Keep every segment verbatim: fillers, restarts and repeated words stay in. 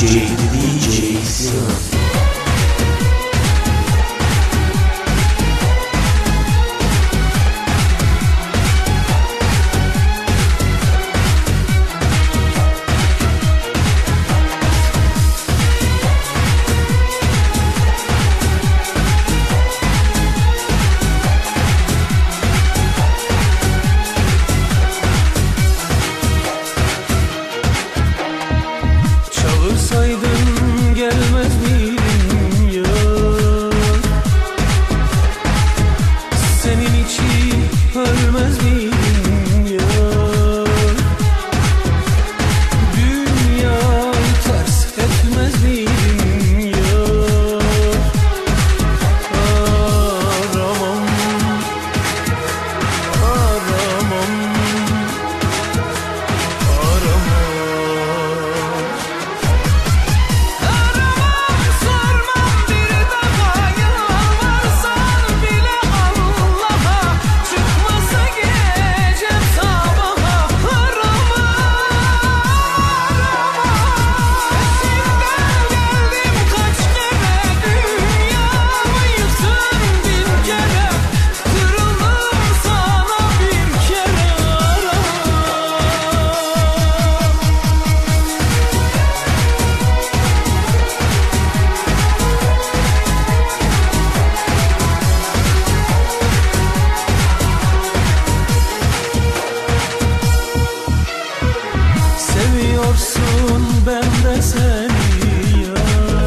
D J Sun. Çağırsaydın gelmez miydim ya? Senin için ölmez miydim ya? Dünyayı ters etmez miydim ya? Aramam, aramam, aramam. Seviyorsun ben de seni ya.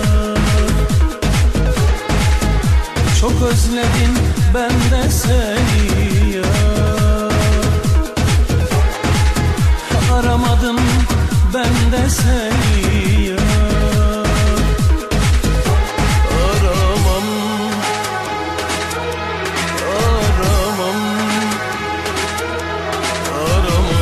Çok özledim ben de seni ya. Aramadım ben de seni ya. Aramam, aramam, aramam.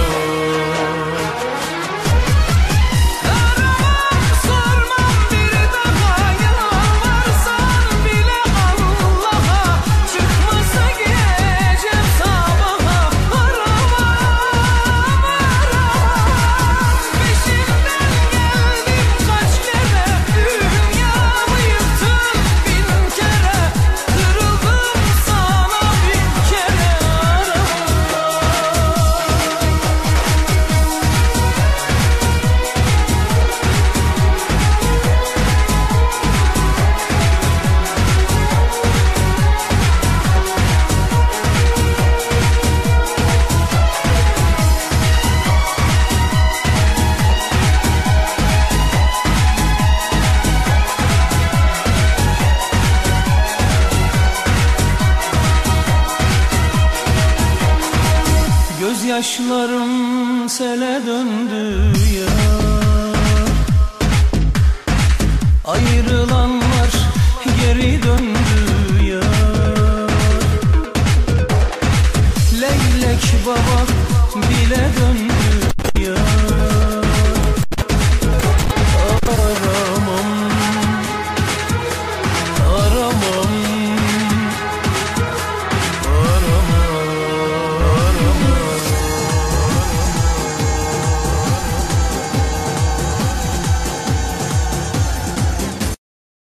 Gözyaşlarım sele döndü ya. Ayrılanlar geri döndü ya. Leylek baba bile döndü ya.